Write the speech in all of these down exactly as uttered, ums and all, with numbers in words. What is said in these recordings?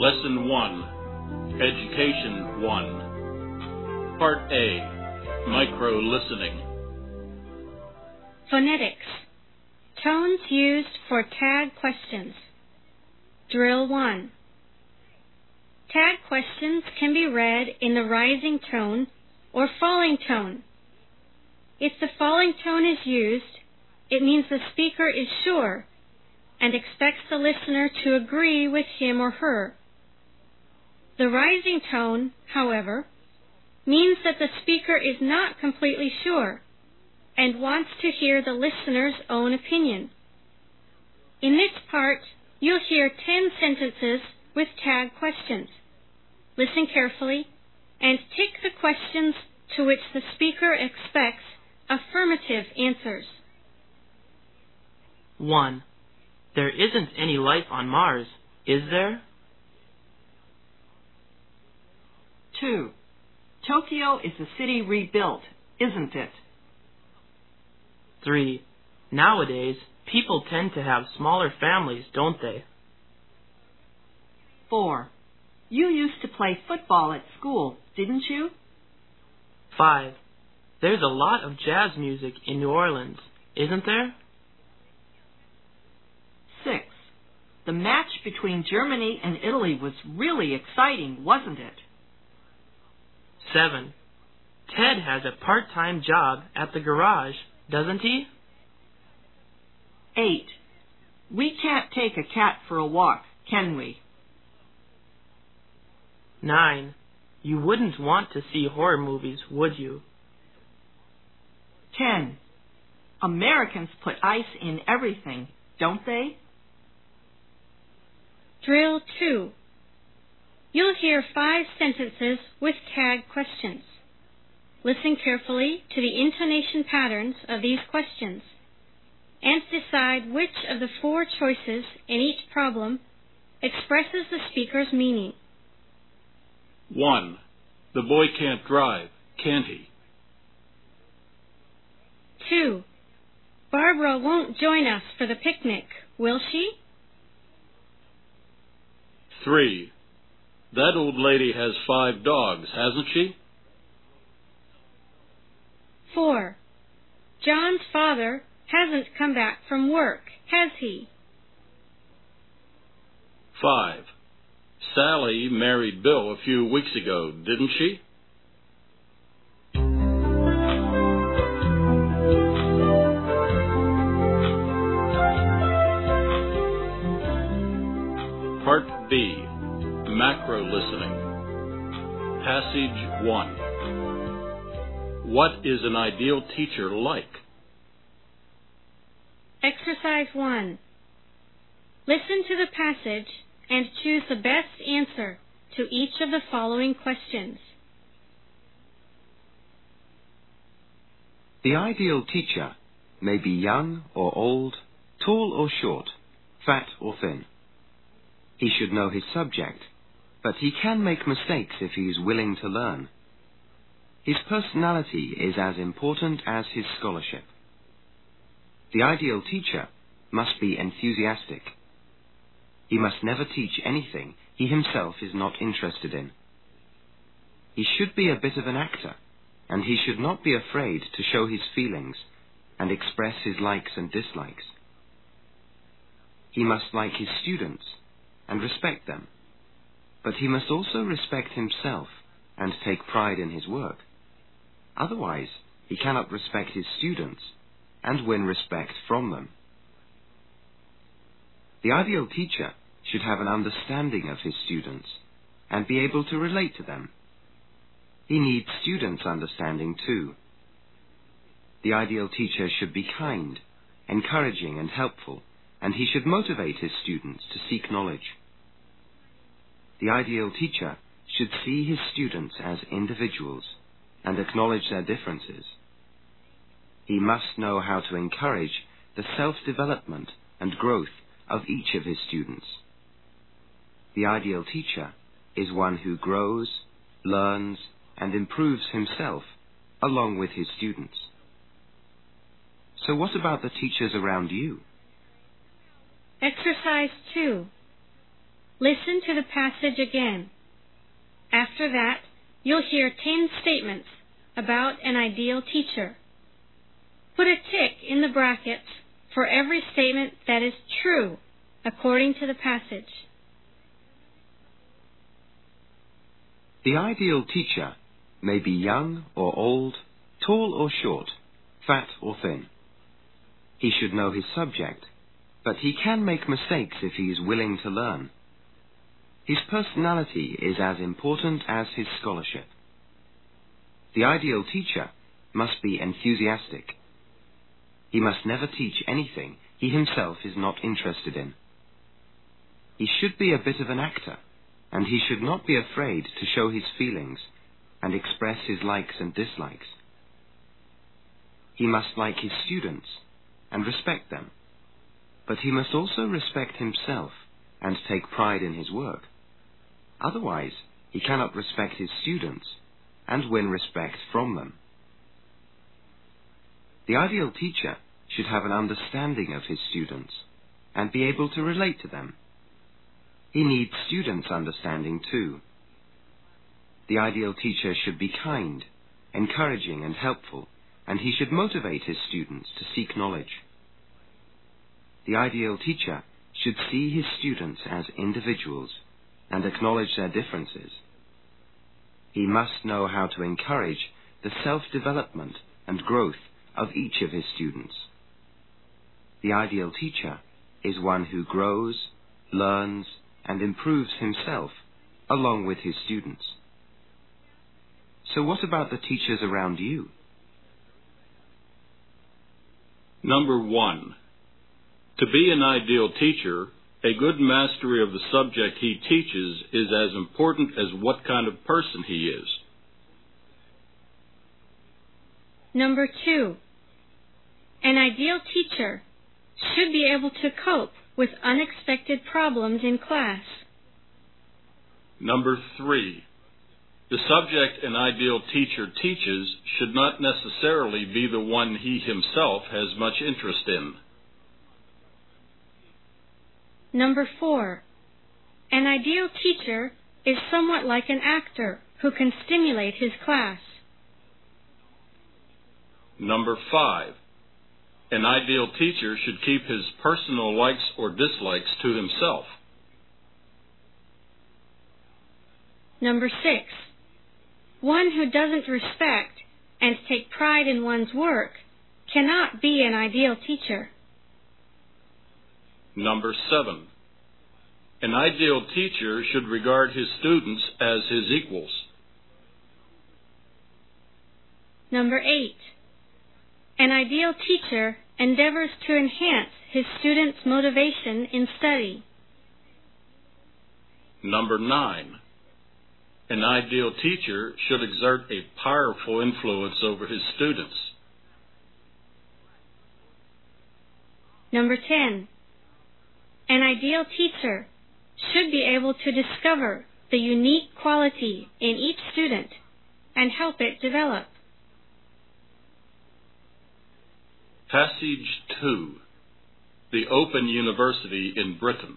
Lesson one, Education one. Part A, Micro-Listening. Phonetics. Tones used for tag questions. Drill one. Tag questions can be read in the rising tone or falling tone. If the falling tone is used, it means the speaker is sure and expects the listener to agree with him or her. The rising tone, however, means that the speaker is not completely sure and wants to hear the listener's own opinion. In this part, you'll hear ten sentences with tag questions. Listen carefully and tick the questions to which the speaker expects affirmative answers. one. There isn't any life on Mars, is there? two. Tokyo is a city rebuilt, isn't it? three. Nowadays, people tend to have smaller families, don't they? four. You used to play football at school, didn't you? five. There's a lot of jazz music in New Orleans, isn't there? six. The match between Germany and Italy was really exciting, wasn't it? seven. Ted has a part-time job at the garage, doesn't he? eight. We can't take a cat for a walk, can we? nine. You wouldn't want to see horror movies, would you? ten. Americans put ice in everything, don't they? Drill two. You'll hear five sentences with tag questions. Listen carefully to the intonation patterns of these questions and decide which of the four choices in each problem expresses the speaker's meaning. one. The boy can't drive, can he? two. Barbara won't join us for the picnic, will she? three. That old lady has five dogs, hasn't she? four. John's father hasn't come back from work, has he? five. Sally married Bill a few weeks ago, didn't she? Part B, Macro-Listening. Passage one. What is an ideal teacher like? Exercise one. Listen to the passage and choose the best answer to each of the following questions. The ideal teacher may be young or old, tall or short, fat or thin. He should know his subject, but he can make mistakes if he is willing to learn. His personality is as important as his scholarship. The ideal teacher must be enthusiastic. He must never teach anything he himself is not interested in. He should be a bit of an actor, and he should not be afraid to show his feelings and express his likes and dislikes. He must like his students and respect them, but he must also respect himself and take pride in his work. Otherwise, he cannot respect his students and win respect from them. The ideal teacher should have an understanding of his students and be able to relate to them. He needs students' understanding too. The ideal teacher should be kind, encouraging and helpful, and he should motivate his students to seek knowledge. The ideal teacher should see his students as individuals and acknowledge their differences. He must know how to encourage the self-development and growth of each of his students. The ideal teacher is one who grows, learns, and improves himself along with his students. So what about the teachers around you? Exercise two. listen to the passage again. After that, you'll hear ten statements about an ideal teacher. Put a tick in the brackets for every statement that is true according to the passage. The ideal teacher may be young or old, tall or short, fat or thin. He should know his subject, but he can make mistakes if he is willing to learn. His personality is as important as his scholarship. The ideal teacher must be enthusiastic. He must never teach anything he himself is not interested in. He should be a bit of an actor, and he should not be afraid to show his feelings and express his likes and dislikes. He must like his students and respect them, but he must also respect himself and take pride in his work. Otherwise, he cannot respect his students and win respect from them. The ideal teacher should have an understanding of his students and be able to relate to them. He needs students' understanding too. The ideal teacher should be kind, encouraging and helpful, and he should motivate his students to seek knowledge. The ideal teacher should see his students as individuals and acknowledge their differences. He must know how to encourage the self-development and growth of each of his students. The ideal teacher is one who grows, learns, and improves himself along with his students. So what about the teachers around you? Number one, to be an ideal teacher, a good mastery of the subject he teaches is as important as what kind of person he is. Number two, an ideal teacher should be able to cope with unexpected problems in class. Number three, the subject an ideal teacher teaches should not necessarily be the one he himself has much interest in. Number four, an ideal teacher is somewhat like an actor who can stimulate his class. Number five, an ideal teacher should keep his personal likes or dislikes to himself. Number six, one who doesn't respect and take pride in one's work cannot be an ideal teacher. Number seven, an ideal teacher should regard his students as his equals. Number eight, an ideal teacher endeavors to enhance his students' motivation in study. Number nine, an ideal teacher should exert a powerful influence over his students. Number ten, an ideal teacher should be able to discover the unique quality in each student and help it develop. Passage two, the Open University in Britain.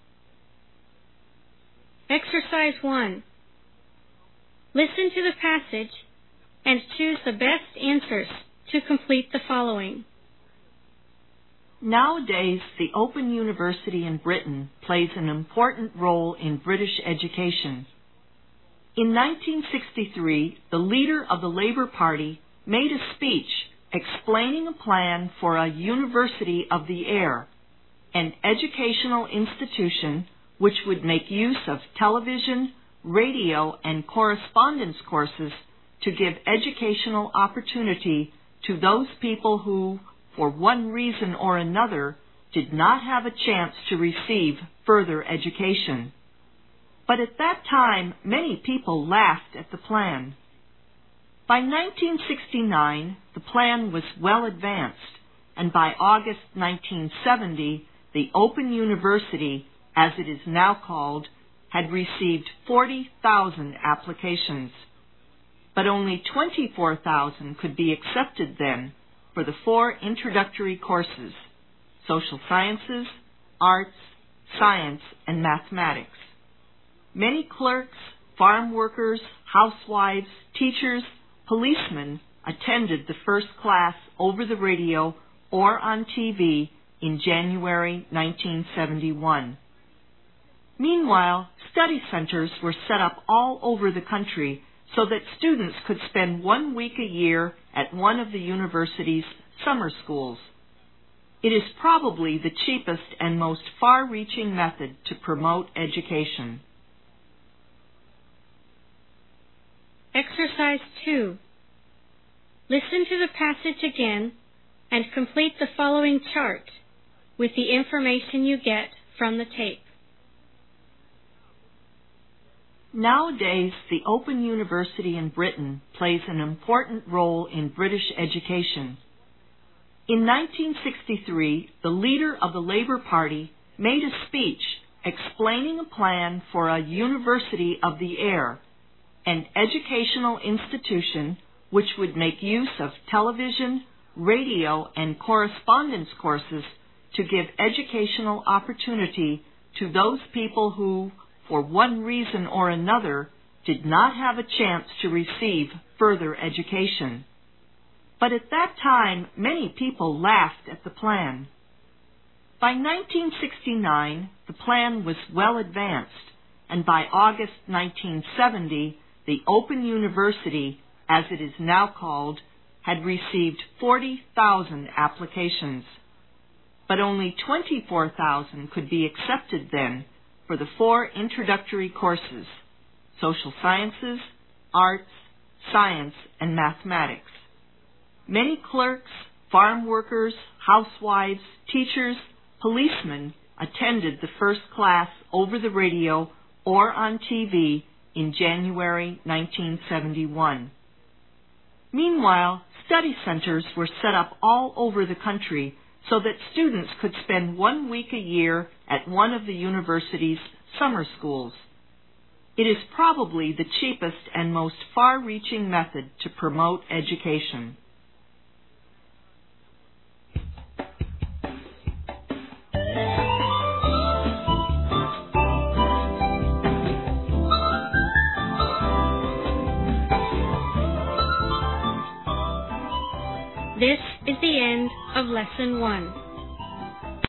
Exercise one. Listen to the passage and choose the best answers to complete the following. Nowadays, the Open University in Britain plays an important role in British education. In nineteen sixty-three, the leader of the Labour Party made a speech explaining a plan for a University of the Air, an educational institution which would make use of television, radio, and correspondence courses to give educational opportunity to those people who, for one reason or another, did not have a chance to receive further education. But at that time, many people laughed at the plan. By nineteen sixty-nine, the plan was well advanced, and by August nineteen seventy, the Open University, as it is now called, had received forty thousand applications. But only twenty-four thousand could be accepted then for the four introductory courses: social sciences, arts, science, and mathematics. Many clerks, farm workers, housewives, teachers, policemen attended the first class over the radio or on T V in January nineteen seventy-one. Meanwhile, study centers were set up all over the country so that students could spend one week a year at one of the university's summer schools. It is probably the cheapest and most far-reaching method to promote education. Exercise two. Listen to the passage again and complete the following chart with the information you get from the tape. Nowadays, the Open University in Britain plays an important role in British education. In nineteen sixty-three, the leader of the Labour Party made a speech explaining a plan for a University of the Air, an educational institution which would make use of television, radio, and correspondence courses to give educational opportunity to those people who, for one reason or another, did not have a chance to receive further education. But at that time, many people laughed at the plan. By nineteen sixty-nine, the plan was well advanced, and by August nineteen seventy, the Open University, as it is now called, had received forty thousand applications. But only twenty-four thousand could be accepted then for the four introductory courses: social sciences, arts, science, and mathematics. Many clerks, farm workers, housewives, teachers, policemen attended the first class over the radio or on T V in January nineteen seventy-one. Meanwhile, study centers were set up all over the country so that students could spend one week a year at one of the university's summer schools. It is probably the cheapest and most far-reaching method to promote education. This is the end of Lesson one.